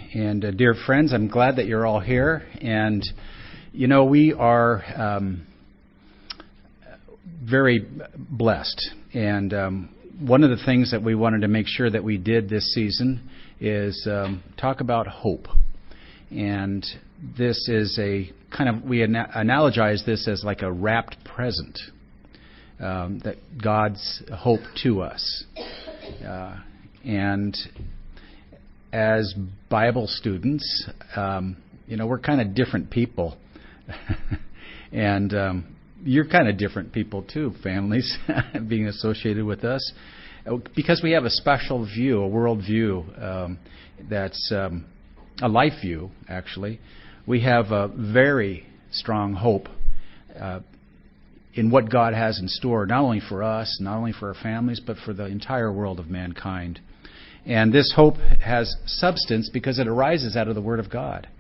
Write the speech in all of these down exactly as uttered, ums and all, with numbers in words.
And uh, dear friends, I'm glad that you're all here. And, you know, we are um, very blessed. And um, one of the things that we wanted to make sure that we did this season is um, talk about hope. And this is a kind of, we ana- analogize this as like a wrapped present, um, that God's hope to us. Uh, and as Bible students, um, you know, we're kind of different people. and um, you're kind of different people too, families, being associated with us. Because we have a special view, a world view, um, that's um, a life view, actually. We have a very strong hope uh, in what God has in store, not only for us, not only for our families, but for the entire world of mankind. And this hope has substance because it arises out of the Word of God.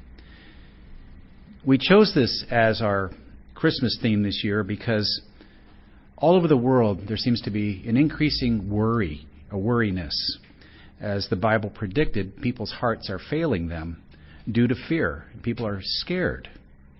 We chose this as our Christmas theme this year because all over the world there seems to be an increasing worry, a worriness. As the Bible predicted, people's hearts are failing them due to fear. People are scared.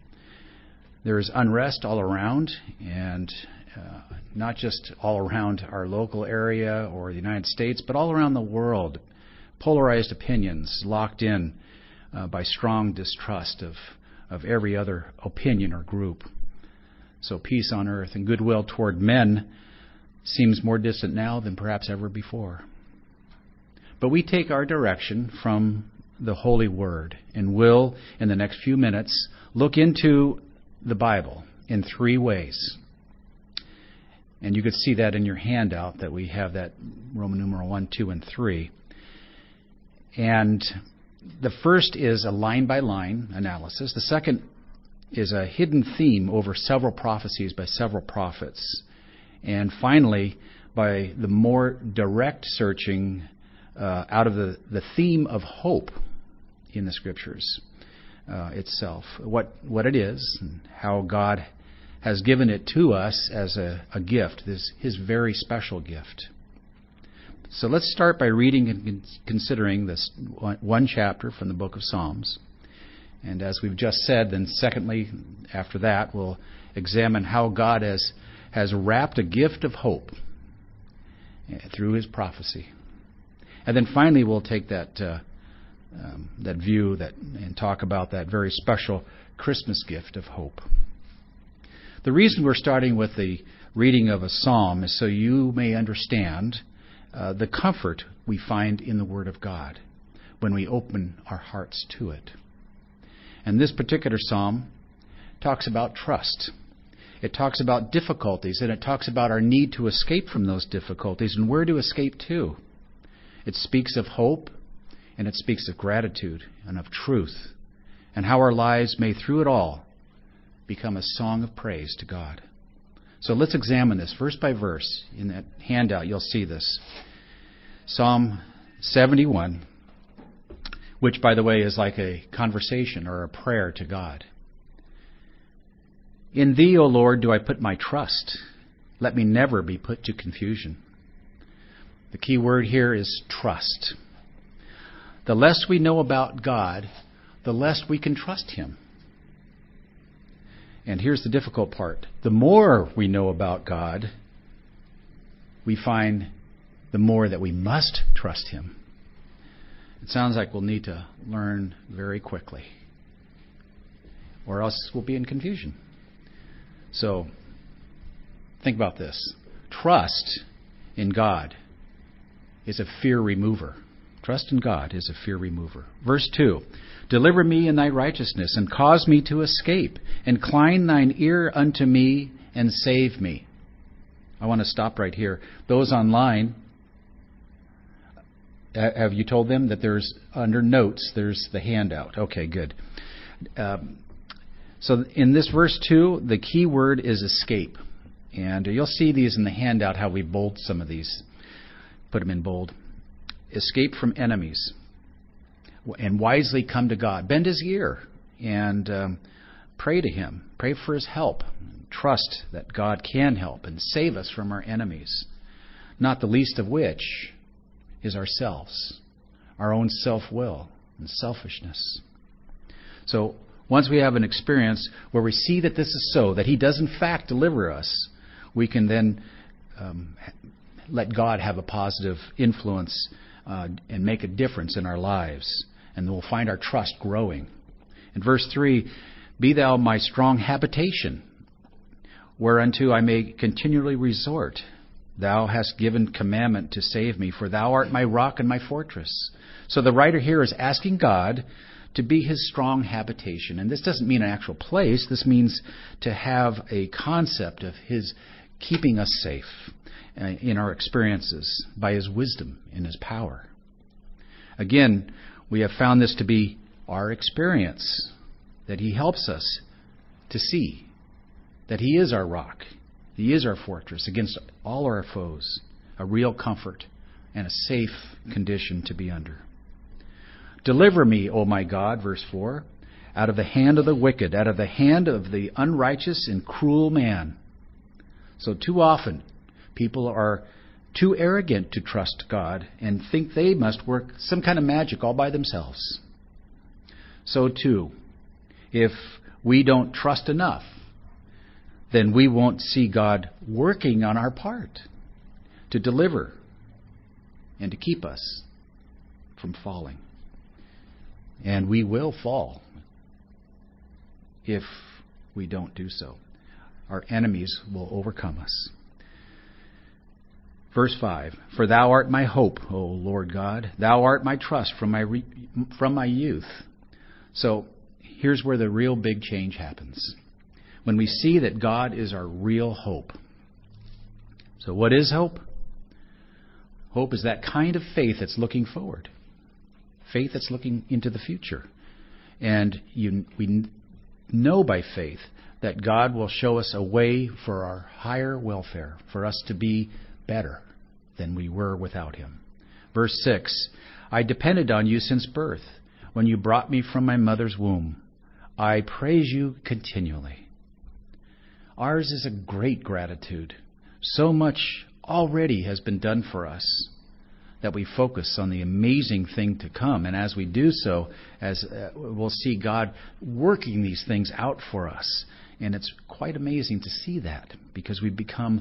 There is unrest all around, and uh, not just all around our local area or the United States, but all around the world. Polarized opinions locked in uh, by strong distrust of, of every other opinion or group. So peace on earth and goodwill toward men seems more distant now than perhaps ever before. But we take our direction from the Holy Word and will, in the next few minutes, look into the Bible in three ways. And you could see that in your handout that we have that Roman numeral one, two, and three. And the first is a line-by-line analysis. The second is a hidden theme over several prophecies by several prophets. And finally, by the more direct searching uh, out of the, the theme of hope in the Scriptures uh, itself. What, what it is and how God has given it to us as a, a gift, this His very special gift. So let's start by reading and considering this one chapter from the book of Psalms. And as we've just said, then secondly, after that, we'll examine how God has, has wrapped a gift of hope through His prophecy. And then finally, we'll take that uh, um, that view that and talk about that very special Christmas gift of hope. The reason we're starting with the reading of a psalm is so you may understand uh, the comfort we find in the Word of God when we open our hearts to it. And this particular psalm talks about trust. It talks about difficulties, and it talks about our need to escape from those difficulties and where to escape to. It speaks of hope, and it speaks of gratitude and of truth, and how our lives may, through it all, become a song of praise to God. So let's examine this verse by verse. In that handout, you'll see this. Psalm seventy-one, which, by the way, is like a conversation or a prayer to God. In Thee, O Lord, do I put my trust. Let me never be put to confusion. The key word here is trust. The less we know about God, the less we can trust Him. And here's the difficult part. The more we know about God, we find the more that we must trust Him. It sounds like we'll need to learn very quickly, or else we'll be in confusion. So, think about this. Trust in God is a fear remover. Trust in God is a fear remover. Verse two, deliver me in Thy righteousness, and cause me to escape. Incline Thine ear unto me, and save me. I want to stop right here. Those online, have you told them that there's, under notes, there's the handout? Okay, good. Um, so in this verse two, the key word is escape. And you'll see these in the handout, how we bold some of these. Put them in bold. Escape from enemies. And wisely come to God. Bend His ear and um, pray to Him. Pray for His help. Trust that God can help and save us from our enemies. Not the least of which is ourselves, our own self-will, and selfishness. So once we have an experience where we see that this is so, that He does in fact deliver us, we can then um, let God have a positive influence uh, and make a difference in our lives. And we'll find our trust growing. In verse three, be thou my strong habitation, whereunto I may continually resort. Thou hast given commandment to save me, for thou art my rock and my fortress. So the writer here is asking God to be his strong habitation. And this doesn't mean an actual place. This means to have a concept of his keeping us safe uh, in our experiences by his wisdom and his power. Again, we have found this to be our experience, that he helps us to see that he is our rock. He is our fortress against all our foes, a real comfort and a safe condition to be under. Deliver me, O my God, verse four, out of the hand of the wicked, out of the hand of the unrighteous and cruel man. So too often, people are too arrogant to trust God and think they must work some kind of magic all by themselves. So too, if we don't trust enough, then we won't see God working on our part to deliver and to keep us from falling. And we will fall if we don't do so. Our enemies will overcome us. Verse five, for thou art my hope, O Lord God. Thou art my trust from my re- from my youth. So here's where the real big change happens. When we see that God is our real hope. So what is hope? Hope is that kind of faith that's looking forward. Faith that's looking into the future. And you, we know by faith that God will show us a way for our higher welfare, for us to be better than we were without him. Verse six, I depended on you since birth, when you brought me from my mother's womb. I praise you continually. Ours is a great gratitude. So much already has been done for us that we focus on the amazing thing to come. And as we do so, as uh, we'll see God working these things out for us. And it's quite amazing to see that because we become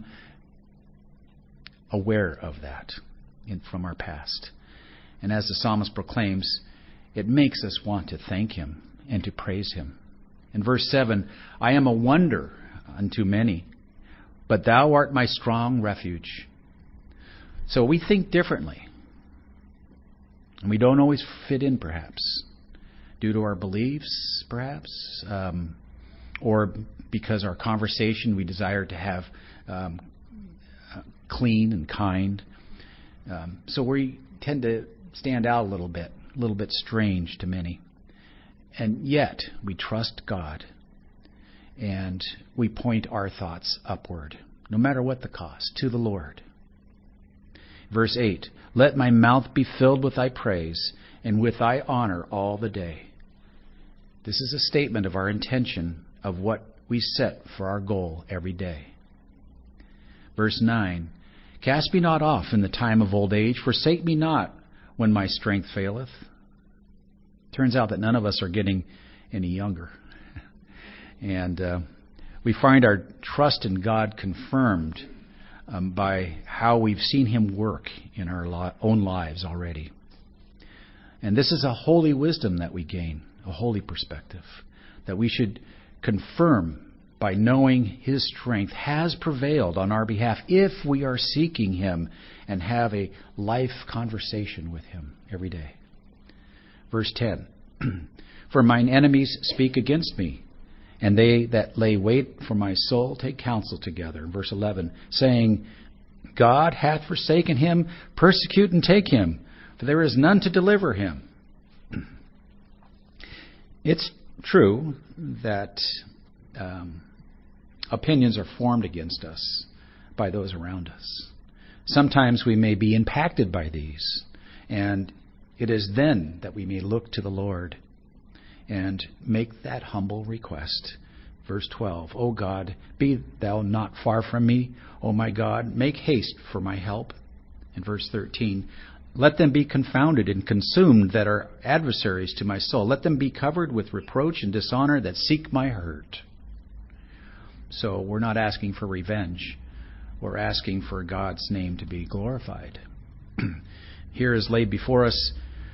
aware of that in, from our past. And as the psalmist proclaims, it makes us want to thank him and to praise him. In verse seven, I am a wonder unto many, but thou art my strong refuge. So we think differently. And we don't always fit in, perhaps, due to our beliefs, perhaps, um, or because our conversation we desire to have um, clean and kind. Um, so we tend to stand out a little bit, a little bit strange to many. And yet, we trust God. And we point our thoughts upward, no matter what the cost, to the Lord. Verse eight, let my mouth be filled with thy praise, and with thy honor all the day. This is a statement of our intention of what we set for our goal every day. Verse nine, cast me not off in the time of old age, forsake me not when my strength faileth. Turns out that none of us are getting any younger. And uh, we find our trust in God confirmed um, by how we've seen him work in our li- own lives already. And this is a holy wisdom that we gain, a holy perspective, that we should confirm by knowing his strength has prevailed on our behalf if we are seeking him and have a life conversation with him every day. Verse ten, for mine enemies speak against me, and they that lay wait for my soul take counsel together. Verse eleven, saying, God hath forsaken him, persecute and take him, for there is none to deliver him. It's true that um, opinions are formed against us by those around us. Sometimes we may be impacted by these, and it is then that we may look to the Lord and make that humble request. Verse twelve, O God, be thou not far from me, O my God, make haste for my help. And verse thirteen, Let them be confounded and consumed that are adversaries to my soul. Let them be covered with reproach and dishonor that seek my hurt. So we're not asking for revenge. We're asking for God's name to be glorified. Here is laid before us.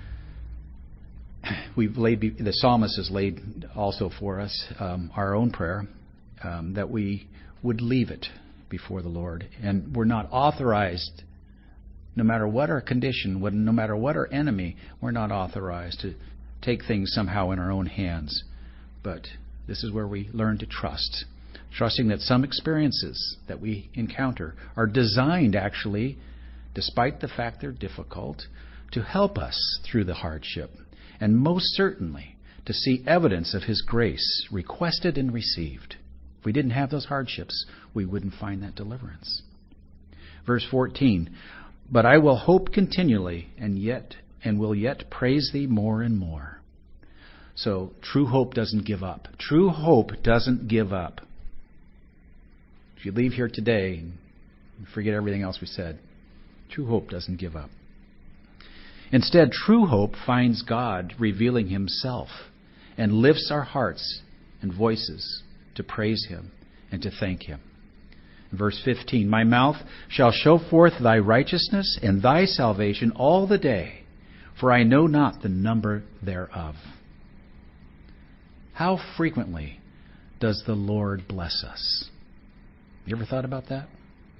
We've laid the psalmist has laid also for us um, our own prayer um, that we would leave it before the Lord, and we're not authorized. No matter what our condition, no matter what our enemy, we're not authorized to take things somehow in our own hands. But this is where we learn to trust. Trusting that some experiences that we encounter are designed, actually, despite the fact they're difficult, to help us through the hardship. And most certainly, to see evidence of His grace requested and received. If we didn't have those hardships, we wouldn't find that deliverance. Verse fourteen, but I will hope continually, and yet and will yet praise Thee more and more. So true hope doesn't give up. True hope doesn't give up. If you leave here today and forget everything else we said, true hope doesn't give up. Instead, true hope finds God revealing Himself and lifts our hearts and voices to praise Him and to thank Him. Verse fifteen, my mouth shall show forth Thy righteousness and Thy salvation all the day, for I know not the number thereof. How frequently does the Lord bless us? You ever thought about that?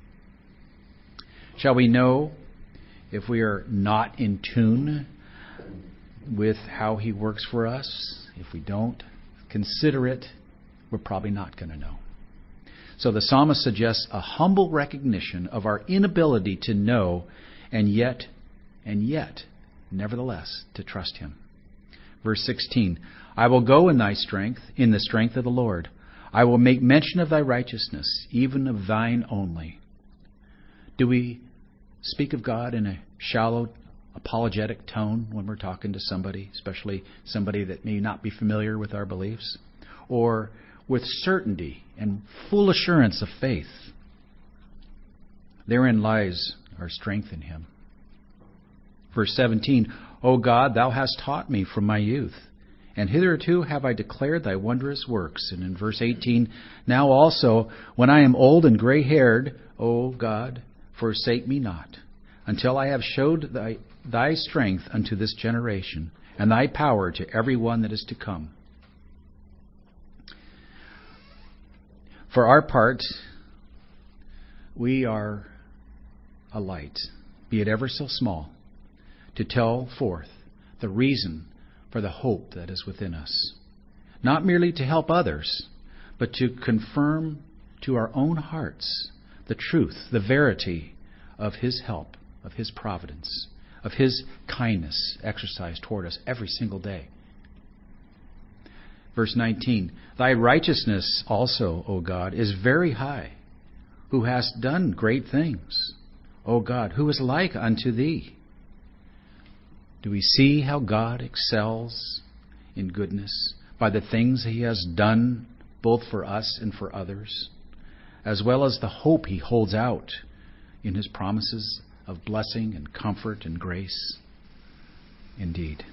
Shall we know if we are not in tune with how He works for us? If we don't consider it, we're probably not going to know. So the psalmist suggests a humble recognition of our inability to know, and yet, and yet, nevertheless, to trust Him. Verse sixteen, I will go in Thy strength, in the strength of the Lord. I will make mention of Thy righteousness, even of Thine only. Do we speak of God in a shallow, apologetic tone when we're talking to somebody, especially somebody that may not be familiar with our beliefs? Or with certainty and full assurance of faith? Therein lies our strength in Him. Verse seventeen, O God, Thou hast taught me from my youth, and hitherto have I declared Thy wondrous works. And in verse eighteen, now also, when I am old and gray-haired, O God, forsake me not, until I have showed Thy, thy strength unto this generation, and Thy power to every one that is to come. For our part, we are a light, be it ever so small, to tell forth the reason for the hope that is within us. Not merely to help others, but to confirm to our own hearts the truth, the verity of His help, of His providence, of His kindness exercised toward us every single day. Verse nineteen, Thy righteousness also, O God, is very high, who hast done great things. O God, who is like unto Thee? Do we see how God excels in goodness by the things He has done both for us and for others, as well as the hope He holds out in His promises of blessing and comfort and grace? Indeed.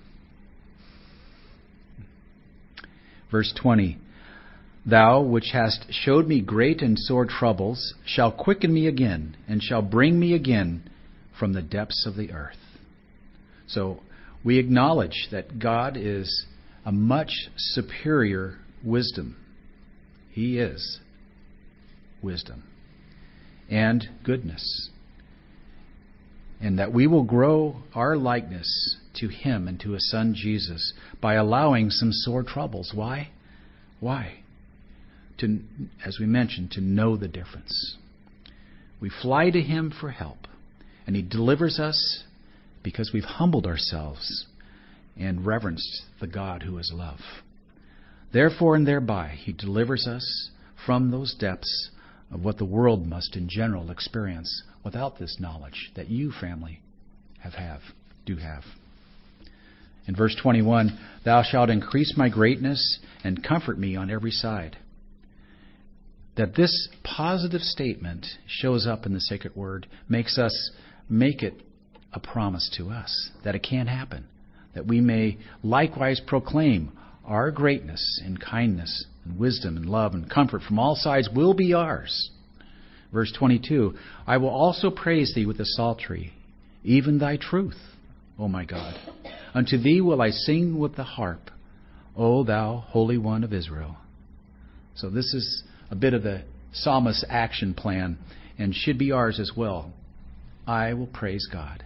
Verse twenty, Thou which hast showed me great and sore troubles shall quicken me again, and shall bring me again from the depths of the earth. So we acknowledge that God is a much superior wisdom. He is wisdom and goodness. And that we will grow our likeness to Him and to His Son Jesus by allowing some sore troubles. Why? Why? To, as we mentioned, to know the difference. We fly to Him for help, and He delivers us because we've humbled ourselves and reverenced the God who is love. Therefore and thereby He delivers us from those depths of what the world must in general experience without this knowledge that you, family, have, have do have. In verse twenty-one, Thou shalt increase my greatness and comfort me on every side. That this positive statement shows up in the sacred word makes us make it a promise to us that it can happen, that we may likewise proclaim our greatness and kindness and wisdom and love and comfort from all sides will be ours. Verse twenty-two, I will also praise thee with the psaltery, even thy truth, O my God. Unto thee will I sing with the harp, O thou Holy One of Israel. So this is a bit of the psalmist's action plan and should be ours as well. I will praise God.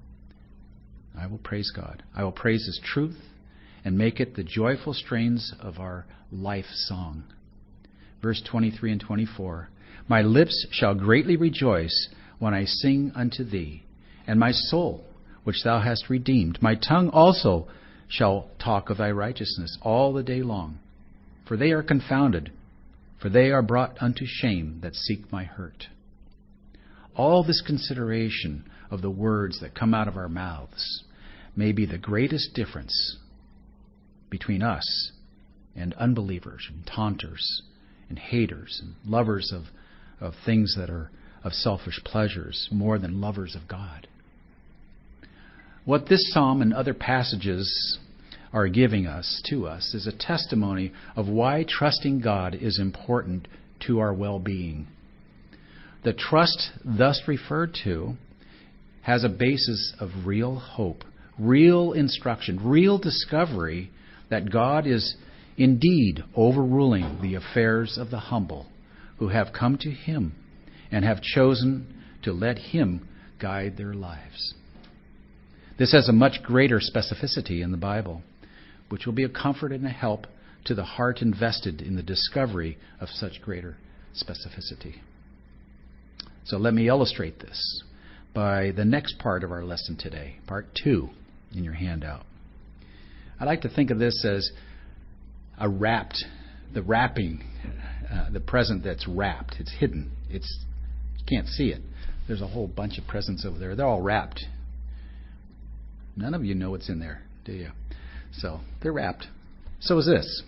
I will praise God. I will praise His truth and make it the joyful strains of our life song. Verse twenty-three and twenty-four, my lips shall greatly rejoice when I sing unto thee, and my soul, which thou hast redeemed. My tongue also shall talk of thy righteousness all the day long. For they are confounded, for they are brought unto shame that seek my hurt. All this consideration of the words that come out of our mouths may be the greatest difference between us and unbelievers and taunters and haters and lovers of, of things that are of selfish pleasures more than lovers of God. What this psalm and other passages are giving us to us is a testimony of why trusting God is important to our well-being. The trust thus referred to has a basis of real hope, real instruction, real discovery that God is indeed overruling the affairs of the humble who have come to Him and have chosen to let Him guide their lives. This has a much greater specificity in the Bible, which will be a comfort and a help to the heart invested in the discovery of such greater specificity. So let me illustrate this by the next part of our lesson today, part two in your handout. I like to think of this as a wrapped, the wrapping, uh, the present that's wrapped. It's hidden. It's you can't see it. There's a whole bunch of presents over there. They're all wrapped. None of you know what's in there, do you? So they're wrapped. So is this.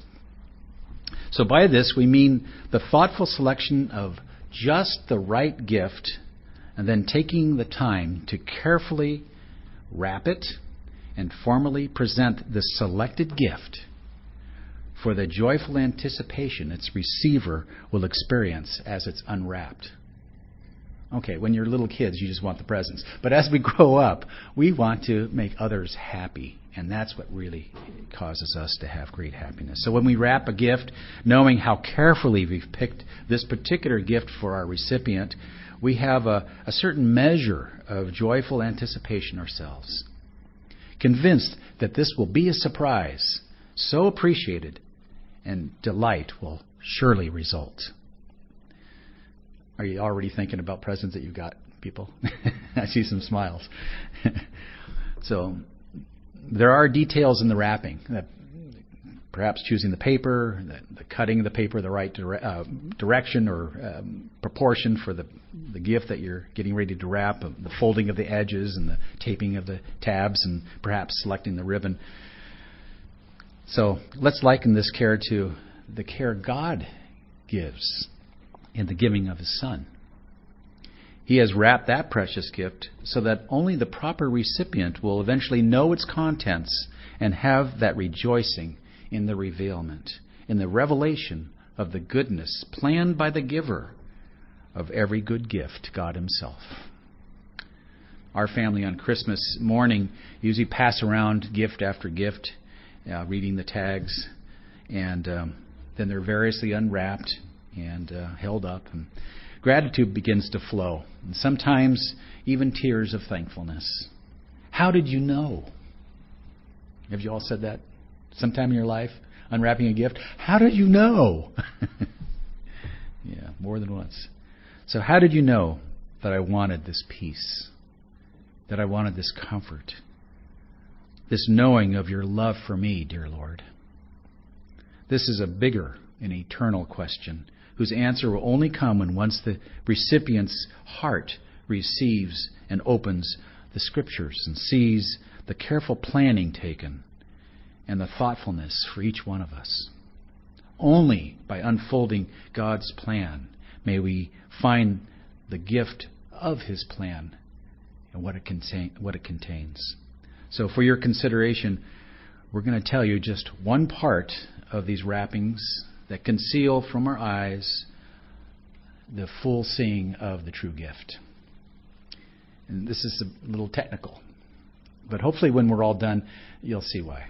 So by this we mean the thoughtful selection of just the right gift and then taking the time to carefully wrap it and formally present the selected gift for the joyful anticipation its receiver will experience as it's unwrapped. Okay, when you're little kids, you just want the presents. But as we grow up, we want to make others happy. And that's what really causes us to have great happiness. So when we wrap a gift, knowing how carefully we've picked this particular gift for our recipient, we have a, a certain measure of joyful anticipation ourselves. Convinced that this will be a surprise, so appreciated, and delight will surely result. Are you already thinking about presents that you've got, people? I see some smiles. So there are details in the wrapping, that perhaps choosing the paper, the, the cutting of the paper the right dire- uh, direction or um, proportion for the, the gift that you're getting ready to wrap, uh, the folding of the edges and the taping of the tabs, and perhaps selecting the ribbon. So let's liken this care to the care God gives in the giving of His Son. He has wrapped that precious gift so that only the proper recipient will eventually know its contents and have that rejoicing in the revealment, in the revelation of the goodness planned by the giver of every good gift, God Himself. Our family on Christmas morning usually pass around gift after gift, uh, reading the tags, and um, then they're variously unwrapped and uh, held up, and gratitude begins to flow, and sometimes even tears of thankfulness. How did you know? Have you all said that sometime in your life, unwrapping a gift? How did you know? Yeah, more than once. So how did you know that I wanted this peace, that I wanted this comfort, this knowing of your love for me, dear Lord? This is a bigger and eternal question, whose answer will only come when once the recipient's heart receives and opens the Scriptures and sees the careful planning taken and the thoughtfulness for each one of us. Only by unfolding God's plan may we find the gift of His plan and what it contain, what it contains. So for your consideration, we're going to tell you just one part of these wrappings that conceal from our eyes the full seeing of the true gift. And this is a little technical, but hopefully when we're all done, you'll see why.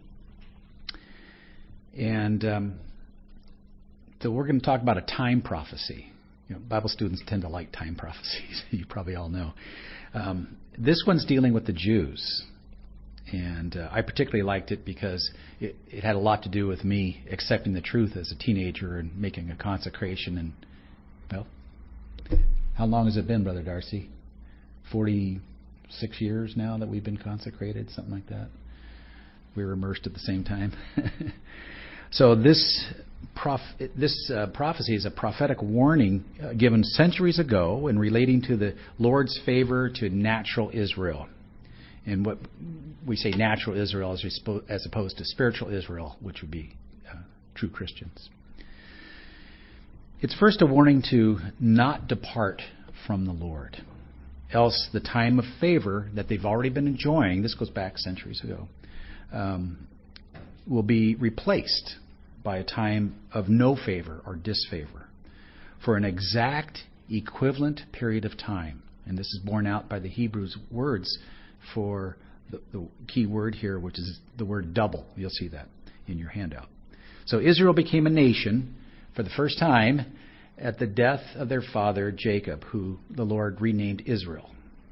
And um, so we're going to talk about a time prophecy. You know, Bible students tend to like time prophecies. You probably all know. Um, this one's dealing with the Jews. And uh, I particularly liked it because it, it had a lot to do with me accepting the truth as a teenager and making a consecration. And, well, how long has it been, Brother Darcy? forty-six years now that we've been consecrated, something like that. We were immersed at the same time. So this prof- this uh, prophecy is a prophetic warning uh, given centuries ago in relating to the Lord's favor to natural Israel. And what we say natural Israel as opposed to spiritual Israel, which would be uh, true Christians. It's first a warning to not depart from the Lord. Else the time of favor that they've already been enjoying, this goes back centuries ago, um, will be replaced by a time of no favor or disfavor for an exact equivalent period of time. And this is borne out by the Hebrews words for the, the key word here, which is the word double. You'll see that in your handout. So Israel became a nation for the first time at the death of their father Jacob, who the Lord renamed Israel.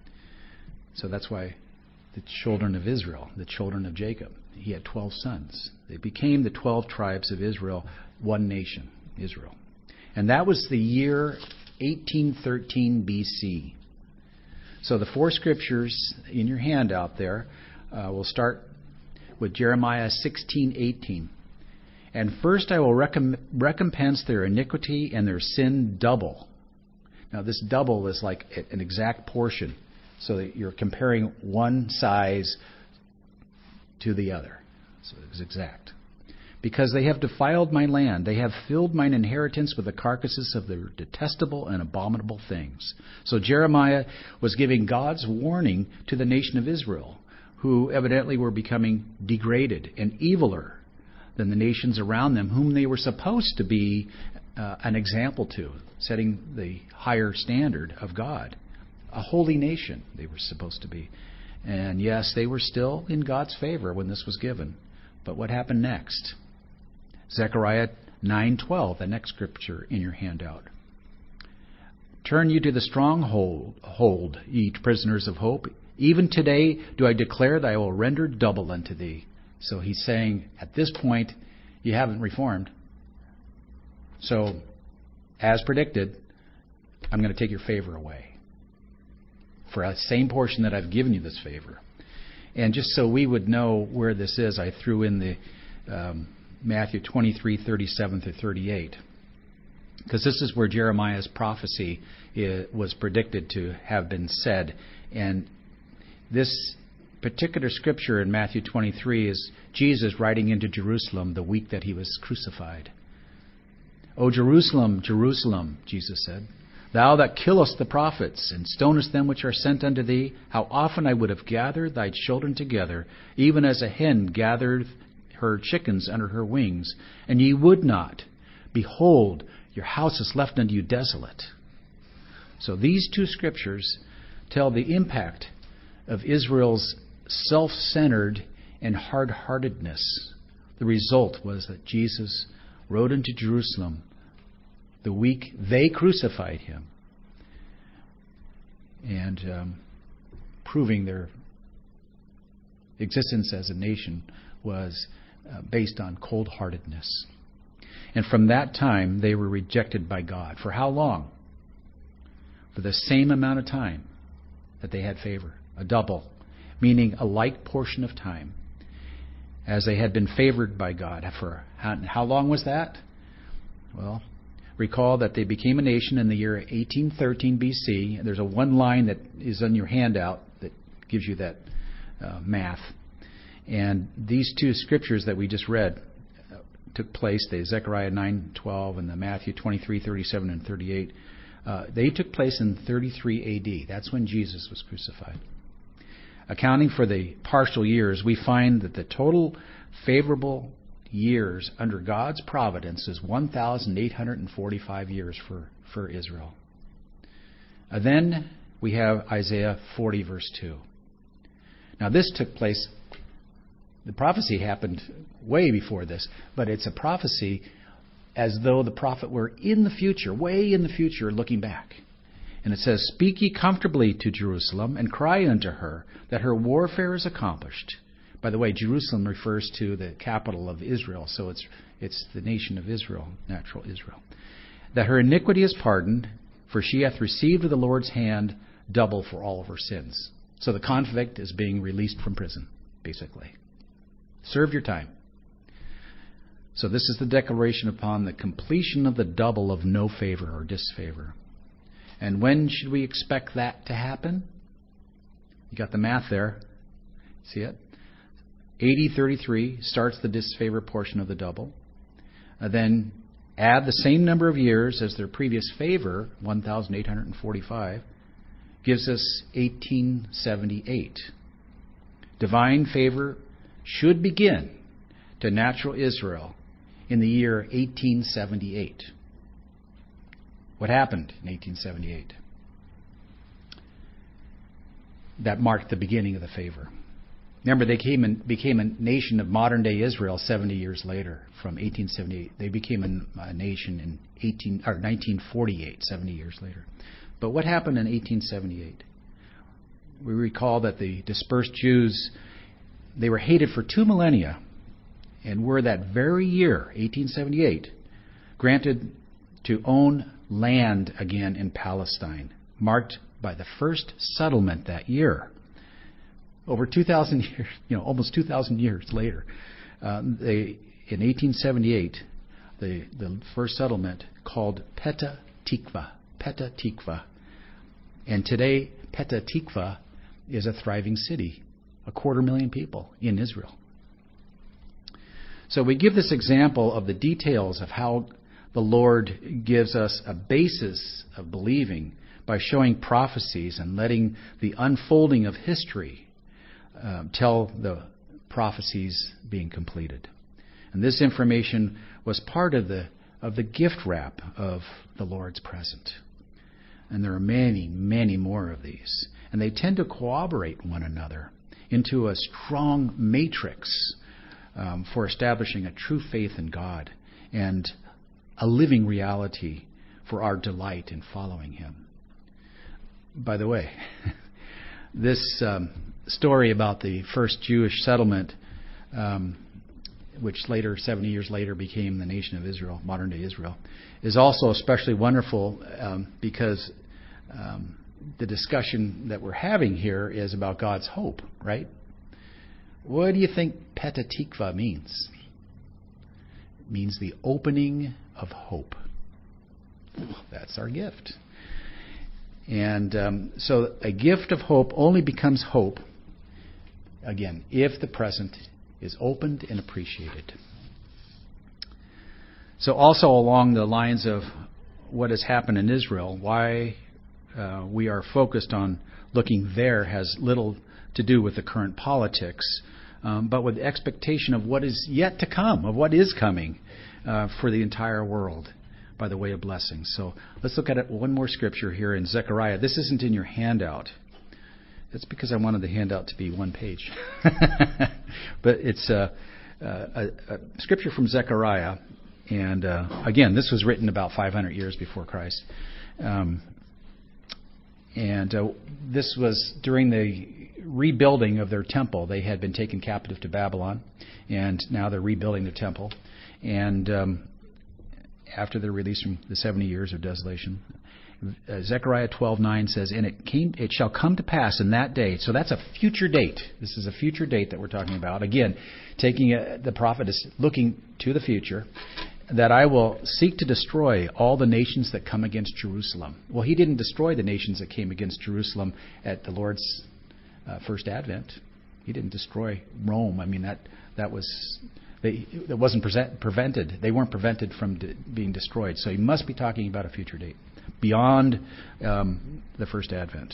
So that's why the children of Israel, the children of Jacob, he had twelve sons. They became the twelve tribes of Israel, one nation, Israel. And that was the year eighteen thirteen B C. So the four scriptures in your handout there, uh, we'll start with Jeremiah sixteen eighteen. And first I will recom- recompense their iniquity and their sin double. Now this double is like an exact portion, so that you're comparing one size to the other. So it's exact. Because they have defiled my land, they have filled mine inheritance with the carcasses of their detestable and abominable things. So Jeremiah was giving God's warning to the nation of Israel, who evidently were becoming degraded and eviler than the nations around them, whom they were supposed to be uh, an example to, setting the higher standard of God. A holy nation they were supposed to be. And yes, they were still in God's favor when this was given. But what happened next? Zechariah nine twelve, the next scripture in your handout. Turn you to the stronghold, hold, ye prisoners of hope. Even today do I declare that I will render double unto thee. So he's saying, at this point, you haven't reformed. So, as predicted, I'm going to take your favor away for a same portion that I've given you this favor. And just so we would know where this is, I threw in the um, Matthew twenty-three thirty-seven through thirty-eight. Because this is where Jeremiah's prophecy is, was predicted to have been said. And this particular scripture in Matthew twenty-three is Jesus riding into Jerusalem the week that he was crucified. O Jerusalem, Jerusalem, Jesus said, thou that killest the prophets, and stonest them which are sent unto thee, how often I would have gathered thy children together, even as a hen gathereth her chickens under her wings, and ye would not. Behold, your house is left unto you desolate. So these two scriptures tell the impact of Israel's self-centered and hard-heartedness. The result was that Jesus rode into Jerusalem the week they crucified him, and um, proving their existence as a nation was uh, based on cold-heartedness. And from that time, they were rejected by God. For how long? For the same amount of time that they had favor, a double, meaning a like portion of time, as they had been favored by God. For how, how long was that? Well, recall that they became a nation in the year eighteen thirteen B C. There's a one line that is on your handout that gives you that uh, math. And these two scriptures that we just read uh, took place, the Zechariah nine twelve and the Matthew twenty-three thirty-seven and thirty-eight, Uh, they took place in thirty-three A D. That's when Jesus was crucified. Accounting for the partial years, we find that the total favorable years under God's providence is one thousand eight hundred forty-five years for, for Israel. Uh, then we have Isaiah forty, verse two. Now this took place, the prophecy happened way before this, but it's a prophecy as though the prophet were in the future, way in the future, looking back. And it says, "Speak ye comfortably to Jerusalem, and cry unto her, that her warfare is accomplished." By the way, Jerusalem refers to the capital of Israel, so it's it's the nation of Israel, natural Israel. "That her iniquity is pardoned, for she hath received of the Lord's hand double for all of her sins." So the convict is being released from prison, basically. Serve your time. So this is the declaration upon the completion of the double of no favor or disfavor. And when should we expect that to happen? You got the math there. See it? A D thirty-three starts the disfavor portion of the double. Uh, then add the same number of years as their previous favor, one thousand eight hundred forty-five, gives us eighteen seventy-eight. Divine favor should begin to natural Israel in the year eighteen seventy-eight. What happened in eighteen seventy-eight? That marked the beginning of the favor. Remember, they came and became a nation of modern-day Israel seventy years later, from eighteen seventy-eight. They became a, a nation in eighteen or nineteen forty-eight, seventy years later. But what happened in eighteen seventy-eight? We recall that the dispersed Jews, they were hated for two millennia, and were that very year, eighteen seventy-eight, granted to own land again in Palestine, marked by the first settlement that year. Over two thousand years, you know, almost two thousand years later, uh, they in eighteen seventy-eight, the the first settlement called Petah Tikva, Petah Tikva, and today Petah Tikva is a thriving city, a quarter million people in Israel. So we give this example of the details of how the Lord gives us a basis of believing by showing prophecies and letting the unfolding of history uh, tell the prophecies being completed. And this information was part of the of the gift wrap of the Lord's present. And there are many, many more of these. And they tend to corroborate one another into a strong matrix um, for establishing a true faith in God and a living reality for our delight in following Him. By the way, this um, story about the first Jewish settlement, um, which later, seventy years later, became the nation of Israel, modern-day Israel, is also especially wonderful um, because um, the discussion that we're having here is about God's hope, right? What do you think Petah Tikva means? It means the opening of hope. That's our gift. And um, so a gift of hope only becomes hope, again, if the present is opened and appreciated. So also along the lines of what has happened in Israel, why uh, we are focused on looking there has little to do with the current politics, um, but with the expectation of what is yet to come, of what is coming uh, for the entire world by the way of blessings. So let's look at it, one more scripture here in Zechariah. This isn't in your handout. That's because I wanted the handout to be one page. But it's a, a, a scripture from Zechariah. And uh, again, this was written about five hundred years before Christ. Um, and uh, this was during the rebuilding of their temple. They had been taken captive to Babylon, and now they're rebuilding the temple. And um, after their release from the seventy years of desolation, uh, Zechariah twelve nine says, "And it came, it shall come to pass in that day." So that's a future date. This is a future date that we're talking about. Again, taking a, the prophet is looking to the future, that I will seek to destroy all the nations that come against Jerusalem. Well, He didn't destroy the nations that came against Jerusalem at the Lord's uh, first advent. He didn't destroy Rome. I mean, that that was They, it wasn't present, prevented. They weren't prevented from de- being destroyed. So he must be talking about a future date beyond um, the first advent.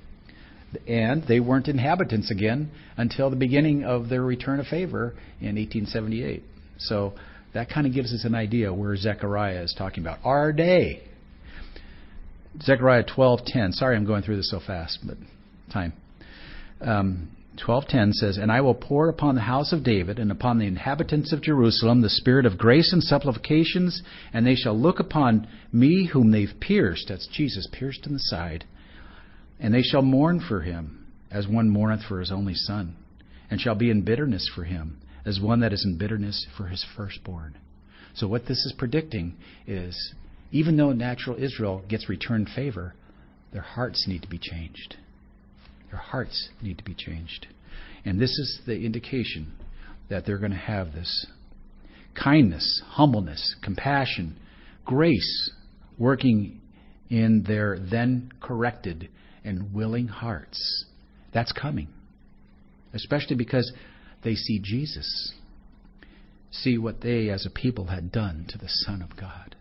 And they weren't inhabitants again until the beginning of their return of favor in eighteen seventy-eight. So that kind of gives us an idea where Zechariah is talking about our day. Zechariah twelve ten. Sorry, I'm going through this so fast, but time. Um, twelve ten says, "And I will pour upon the house of David and upon the inhabitants of Jerusalem the spirit of grace and supplications, and they shall look upon me whom they've pierced." That's Jesus, pierced in the side. "And they shall mourn for him, as one mourneth for his only son, and shall be in bitterness for him, as one that is in bitterness for his firstborn." So what this is predicting is, even though natural Israel gets returned favor, their hearts need to be changed. Their hearts need to be changed. And this is the indication that they're going to have this kindness, humbleness, compassion, grace working in their then corrected and willing hearts. That's coming. Especially because they see Jesus. See what they as a people had done to the Son of God.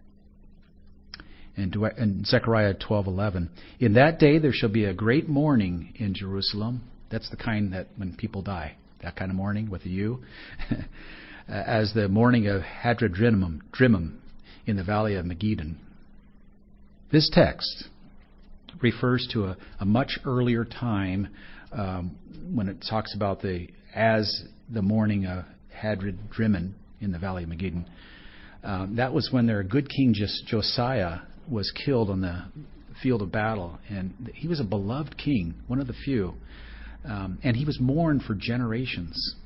And in Zechariah twelve eleven, "In that day there shall be a great mourning in Jerusalem." That's the kind that when people die, that kind of mourning with a U. "As the mourning of Hadradrimmon Drimmon in the valley of Megiddon." This text refers to a, a much earlier time um, when it talks about the as the mourning of Hadradrimmon in the valley of Megiddon. Um, that was when their good king Josiah was killed on the field of battle, and he was a beloved king, one of the few, um, and he was mourned for generations.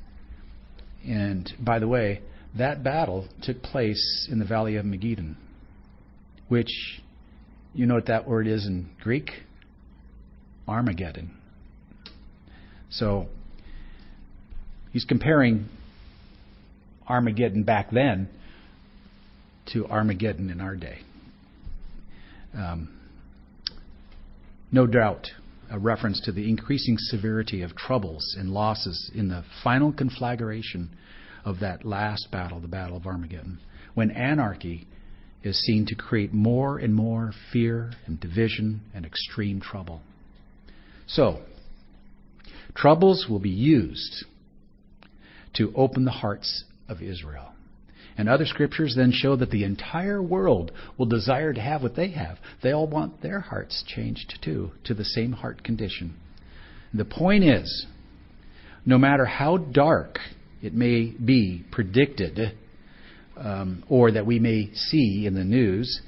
And by the way, that battle took place in the valley of Megiddon, which, you know what that word is in Greek? Armageddon. So he's comparing Armageddon back then to Armageddon in our day. Um, no doubt a reference to the increasing severity of troubles and losses in the final conflagration of that last battle, the Battle of Armageddon, when anarchy is seen to create more and more fear and division and extreme trouble. So, troubles will be used to open the hearts of Israel. And other scriptures then show that the entire world will desire to have what they have. They all want their hearts changed too, to the same heart condition. The point is, no matter how dark it may be predicted, um, or that we may see in the news,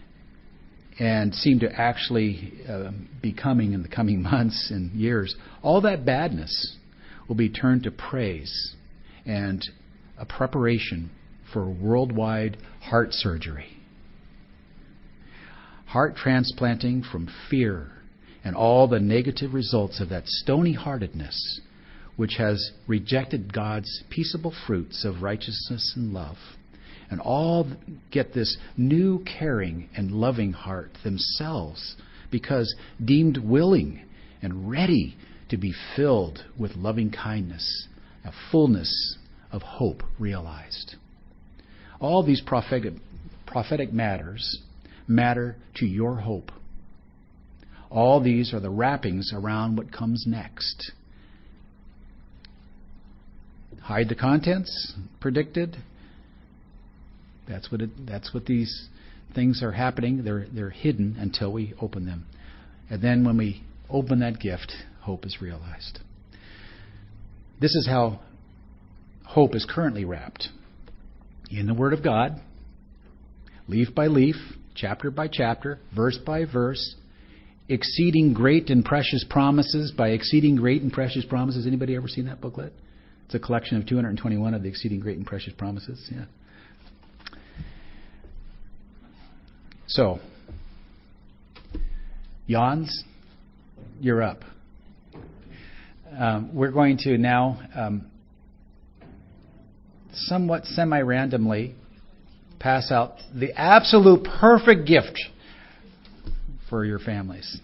and seem to actually uh, be coming in the coming months and years, all that badness will be turned to praise and a preparation for worldwide heart surgery. Heart transplanting from fear and all the negative results of that stony-heartedness which has rejected God's peaceable fruits of righteousness and love. And all get this new caring and loving heart themselves because deemed willing and ready to be filled with loving kindness, a fullness of hope realized. All these prophetic, prophetic matters matter to your hope. All these are the wrappings around what comes next. Hide the contents predicted. That's what it, that's what these things are happening. They're they're hidden until we open them. And then when we open that gift, hope is realized. This is how hope is currently wrapped. In the Word of God, leaf by leaf, chapter by chapter, verse by verse, exceeding great and precious promises by exceeding great and precious promises. Anybody ever seen that booklet? It's a collection of two hundred twenty-one of the exceeding great and precious promises. Yeah. So, Jans, you're up. Um, we're going to now, um, somewhat semi-randomly, pass out the absolute perfect gift for your families.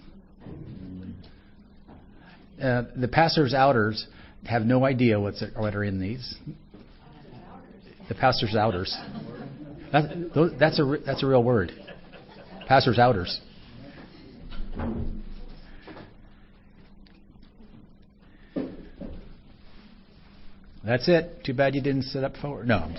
Uh, the pastor's outers have no idea what's what are in these. The pastor's outers. That, that's a that's a real word. Pastor's outers. That's it. Too bad you didn't sit up forward. No.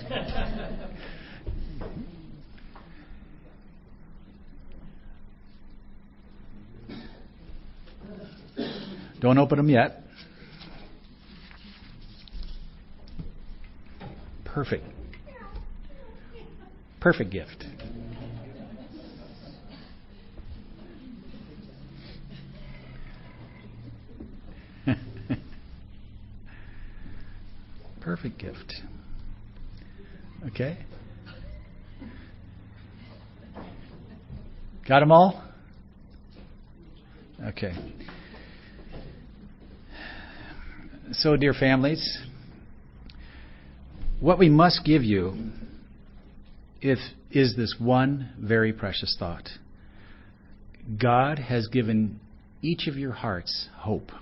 Don't open them yet. Perfect. Perfect gift. Perfect gift. Okay. Got them all? Okay. So, dear families, what we must give you if, is this one very precious thought. God has given each of your hearts hope.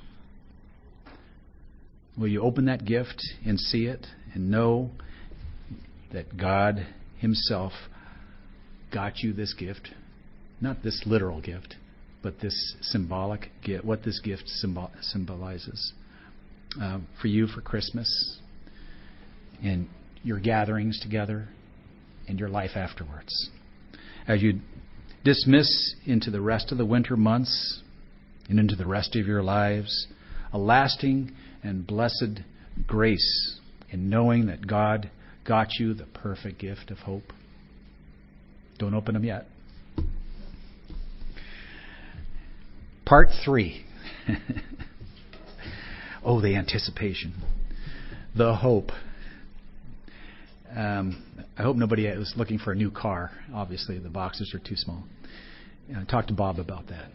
Will you open that gift and see it and know that God Himself got you this gift? Not this literal gift, but this symbolic gift, what this gift symbol- symbolizes uh, for you for Christmas and your gatherings together and your life afterwards. As you dismiss into the rest of the winter months and into the rest of your lives, a lasting and blessed grace in knowing that God got you the perfect gift of hope. Don't open them yet. Part three. Oh, the anticipation. The hope. Um, I hope nobody was looking for a new car. Obviously, the boxes are too small. I talked to Bob about that.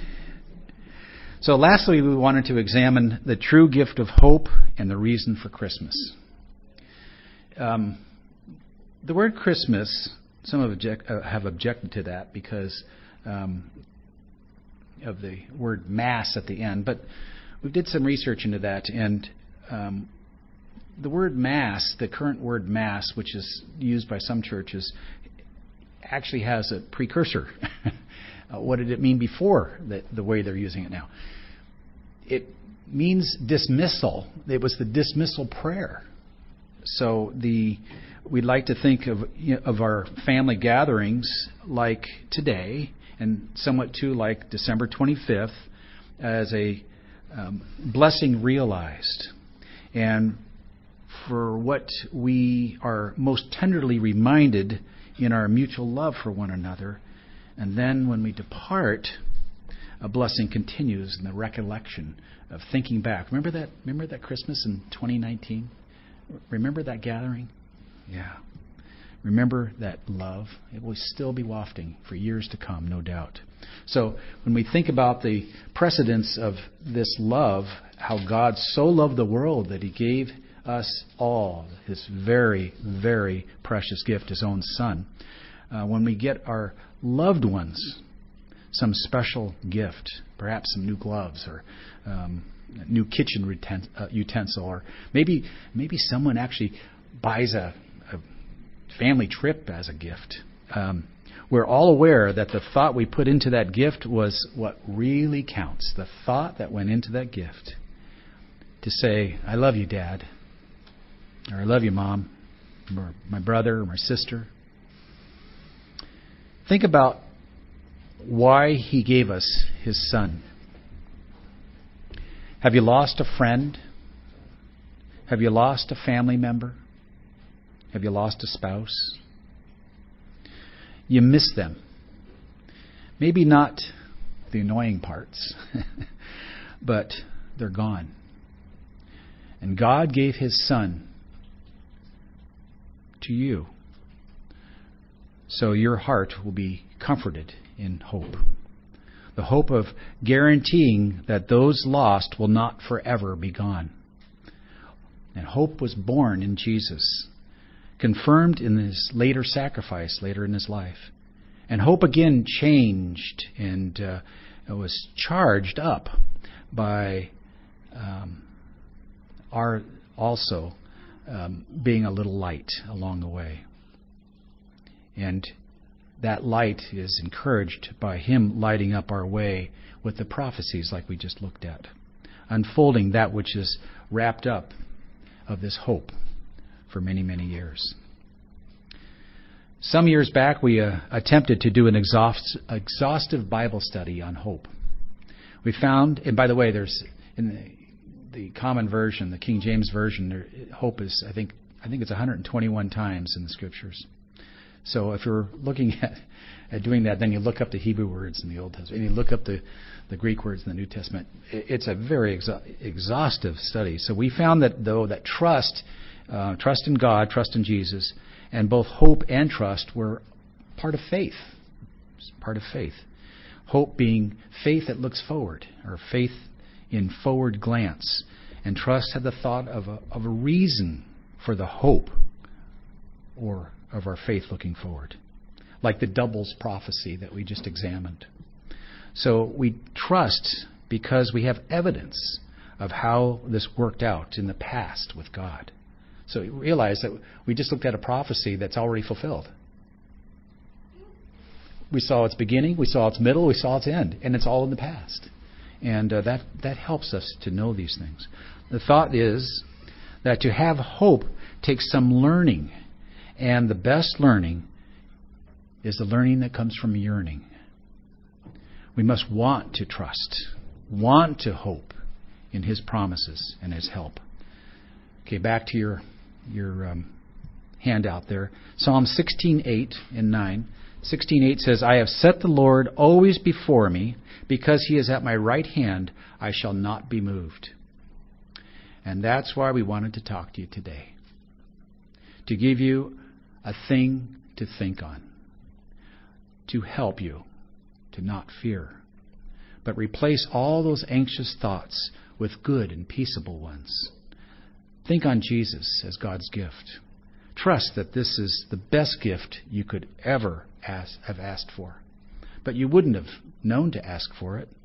So lastly, we wanted to examine the true gift of hope and the reason for Christmas. Um, the word Christmas, some have, object, uh, have objected to that because um, of the word Mass at the end. But we did some research into that, and um, the word Mass, the current word Mass, which is used by some churches, actually has a precursor. Uh, what did it mean before the, the way they're using it now? It means dismissal. It was the dismissal prayer. So the we'd like to think of you know, of our family gatherings like today, and somewhat too like December twenty-fifth, as a um, blessing realized, and for what we are most tenderly reminded in our mutual love for one another. And then when we depart, a blessing continues in the recollection of thinking back. Remember that? Remember that Christmas in twenty nineteen? Remember that gathering? Yeah. Remember that love? It will still be wafting for years to come, no doubt. So when we think about the precedence of this love, how God so loved the world that He gave us all His very, very precious gift, His own Son. Uh, when we get our loved ones some special gift, perhaps some new gloves or um, new kitchen reten- uh, utensil, or maybe maybe someone actually buys a, a family trip as a gift. Um, we're all aware that the thought we put into that gift was what really counts. The thought that went into that gift to say, "I love you, Dad," or "I love you, Mom," or "my brother," or "my sister." Think about why He gave us His Son. Have you lost a friend? Have you lost a family member? Have you lost a spouse? You miss them. Maybe not the annoying parts, but they're gone. And God gave His Son to you, so your heart will be comforted in hope. The hope of guaranteeing that those lost will not forever be gone. And hope was born in Jesus, confirmed in His later sacrifice, later in His life. And hope again changed and uh, was charged up by um, our also um, being a little light along the way. And that light is encouraged by Him lighting up our way with the prophecies like we just looked at, unfolding that which is wrapped up of this hope for many, many years. Some years back, we uh, attempted to do an exhaust, exhaustive Bible study on hope. We found, and by the way, there's in the, the common version, the King James version, there, hope is, I think, I think it's one hundred twenty-one times in the Scriptures. So if you're looking at, at doing that, then you look up the Hebrew words in the Old Testament, and you look up the, the Greek words in the New Testament. It's a very exa- exhaustive study. So we found that, though, that trust, uh, trust in God, trust in Jesus, and both hope and trust were part of faith. It's part of faith. Hope being faith that looks forward, or faith in forward glance. And trust had the thought of a, of a reason for the hope, or of our faith looking forward, like the doubles prophecy that we just examined. So we trust because we have evidence of how this worked out in the past with God. So we realize that we just looked at a prophecy that's already fulfilled. We saw its beginning, we saw its middle, we saw its end, and it's all in the past. And uh, that, that helps us to know these things. The thought is that to have hope takes some learning. And the best learning is the learning that comes from yearning. We must want to trust, want to hope in His promises and His help. Okay, back to your your um, handout there. Psalm sixteen eight and nine. sixteen eight says, I have set the Lord always before me, because He is at my right hand, I shall not be moved. And that's why we wanted to talk to you today. To give you a thing to think on, to help you to not fear, but replace all those anxious thoughts with good and peaceable ones. Think on Jesus as God's gift. Trust that this is the best gift you could ever ask, have asked for. But you wouldn't have known to ask for it.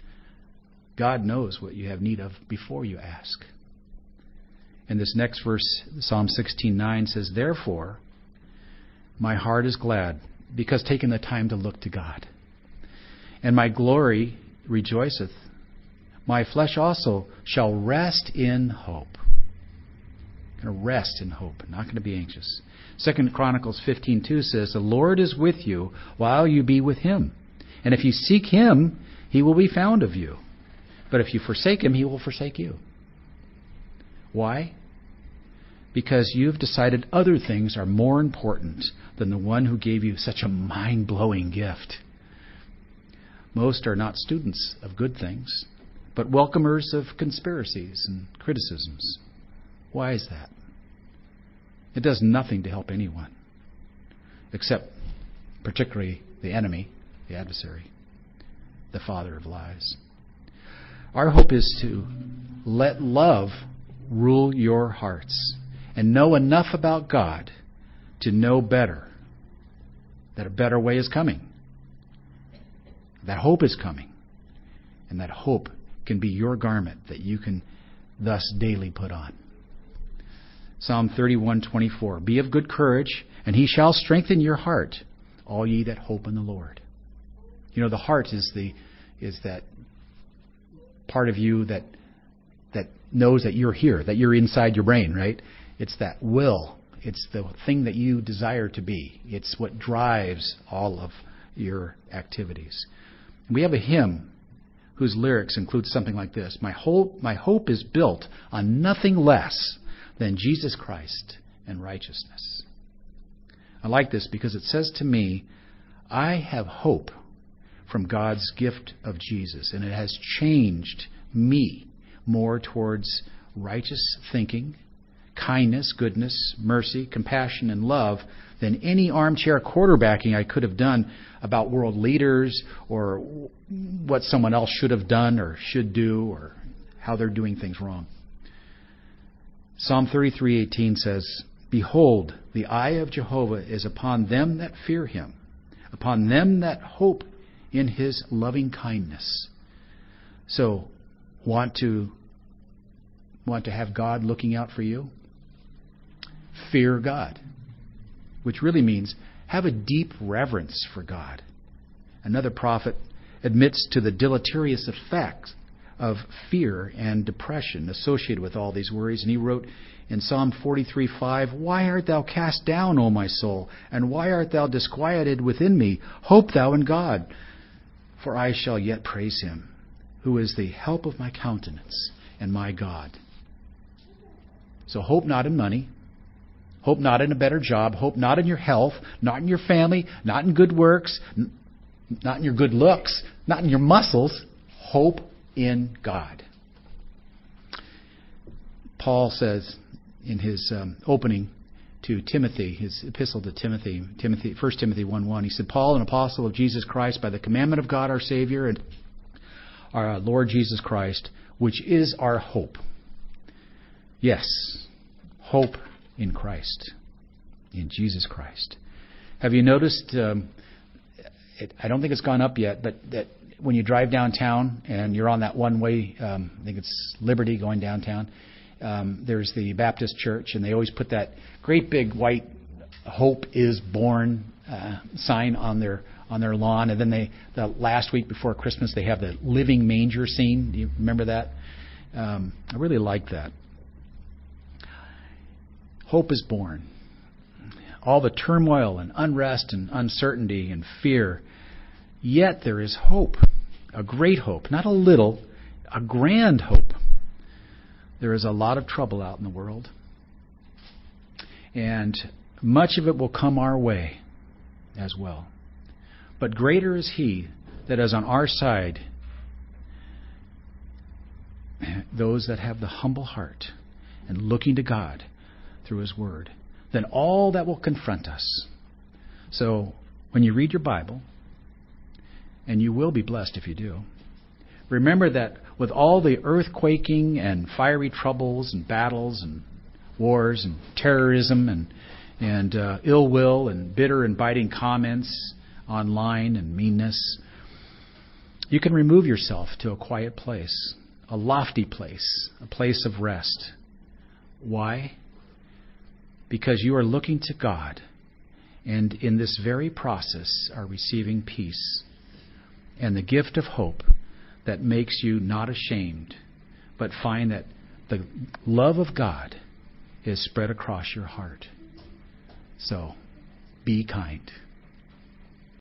God knows what you have need of before you ask. And this next verse, Psalm sixteen nine, says, therefore, my heart is glad, because taking the time to look to God. And my glory rejoiceth. My flesh also shall rest in hope. Going to rest in hope, not going to be anxious. Second Chronicles fifteen two says, the Lord is with you while you be with Him. And if you seek Him, He will be found of you. But if you forsake Him, He will forsake you. Why? Because you've decided other things are more important than the one who gave you such a mind-blowing gift. Most are not students of good things, but welcomers of conspiracies and criticisms. Why is that? It does nothing to help anyone, except particularly the enemy, the adversary, the father of lies. Our hope is to let love rule your hearts and know enough about God to know better, that a better way is coming, that hope is coming, and that hope can be your garment that you can thus daily put on. Psalm thirty-one twenty-four, be of good courage, and He shall strengthen your heart, all ye that hope in the Lord. You know, the heart is the is that part of you that that knows that you're here, that you're inside your brain, right? It's that will. It's the thing that you desire to be. It's what drives all of your activities. We have a hymn whose lyrics include something like this. My hope, my hope is built on nothing less than Jesus Christ and righteousness. I like this because it says to me, I have hope from God's gift of Jesus, and it has changed me more towards righteous thinking, kindness, goodness, mercy, compassion, and love than any armchair quarterbacking I could have done about world leaders or what someone else should have done or should do or how they're doing things wrong. Psalm thirty-three eighteen says, behold, the eye of Jehovah is upon them that fear Him, upon them that hope in His loving kindness. So, want to want to have God looking out for you? fear God, which really means have a deep reverence for God. Another prophet admits to the deleterious effects of fear and depression associated with all these worries. And he wrote in Psalm forty-three five, "Why art thou cast down, O my soul? And why art thou disquieted within me? Hope thou in God, for I shall yet praise him, who is the help of my countenance and my God." So hope not in money. Hope not in a better job. Hope not in your health, not in your family, not in good works, not in your good looks, not in your muscles. Hope in God. Paul says in his um, opening to Timothy, his epistle to Timothy, Timothy, First Timothy one one, he said, "Paul, an apostle of Jesus Christ, by the commandment of God our Savior and our Lord Jesus Christ, which is our hope." Yes, hope in Christ, in Jesus Christ. Have you noticed, um, it, I don't think it's gone up yet, but that when you drive downtown and you're on that one-way, um, I think it's Liberty going downtown, um, there's the Baptist church, and they always put that great big white "Hope is Born" uh, sign on their on their lawn. And then they, the last week before Christmas, they have the living manger scene. Do you remember that? Um, I really like that. Hope is born. All the turmoil and unrest and uncertainty and fear, yet there is hope, a great hope, not a little, a grand hope. There is a lot of trouble out in the world, and much of it will come our way as well. But greater is He that is on our side, those that have the humble heart and looking to God through His Word, than all that will confront us. So when you read your Bible, and you will be blessed if you do, remember that with all the earthquaking and fiery troubles and battles and wars and terrorism and and uh, ill will and bitter and biting comments online and meanness, you can remove yourself to a quiet place, a lofty place, a place of rest. Why? Because you are looking to God, and in this very process are receiving peace and the gift of hope that makes you not ashamed, but find that the love of God is spread across your heart. So, be kind.